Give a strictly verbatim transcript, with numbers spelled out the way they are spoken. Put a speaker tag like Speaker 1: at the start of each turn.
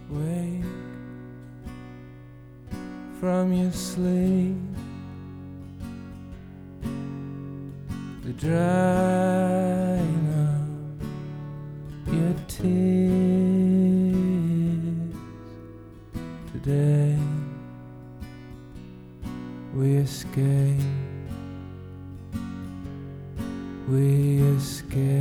Speaker 1: Wake from your sleep, the drying of your tears. Today we escape, we escape.